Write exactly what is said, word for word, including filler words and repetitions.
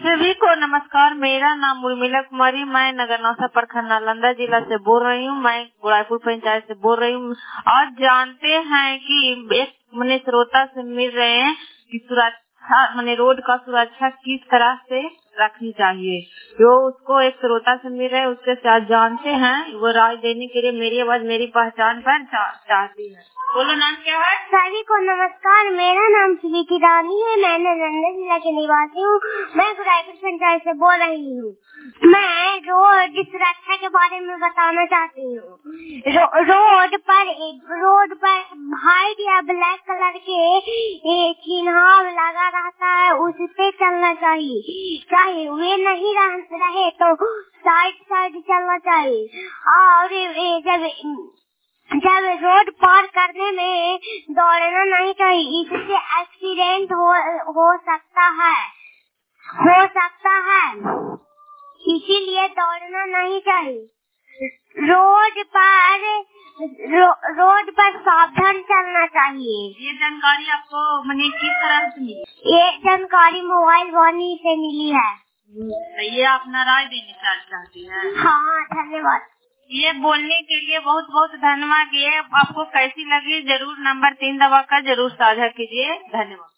सभी को नमस्कार। मेरा नाम उर्मिला कुमारी, मैं नगर नौसा प्रखंड नालंदा जिला से बोल रही हूँ। मैं गुड़ाईपुर पंचायत से बोल रही हूँ। आज जानते हैं कि एक मैंने श्रोता से मिल रहे हैं कि सुरक्षा मैंने रोड का सुरक्षा किस तरह से रखनी चाहिए। जो उसको एक श्रोता से मिल रहे हैं, उसके साथ जानते हैं। वो राय देने के लिए मेरी आवाज मेरी पहचान पर चा, चाहती है। बोलो, नाम क्या है? सभी को नमस्कार। मेरा नाम स्वीटी रानी है। मैं नालंदा जिला के निवासी हूँ। मैं गुड़ाईपुर पंचायत से बोल रही हूँ। मैं रोड सुरक्षा के बारे में बताना चाहती हूँ। रो, रोड पर रोड पर व्हाइट या ब्लैक कलर के चिन्ह लगा रहता है, उस पे चलना चाहिए। चाहे वे नहीं रहे तो साइड साइड चलना चाहिए। और जब जब रोड पार करने में दौड़ना नहीं चाहिए, इससे एक्सीडेंट हो हो सकता है हो सकता है इसीलिए दौड़ना नहीं चाहिए। रोड पर रो, रोड पर सावधान चलना चाहिए। ये जानकारी आपको मैंने किस तरह से मिली? ये जानकारी मोबाइल वाणी से मिली है। ये अपना राय देने चाहती है? हाँ, धन्यवाद। ये बोलने के लिए बहुत बहुत धन्यवाद। ये आपको कैसी लगी जरूर नंबर तीन दबाकर जरूर साझा कीजिए। धन्यवाद।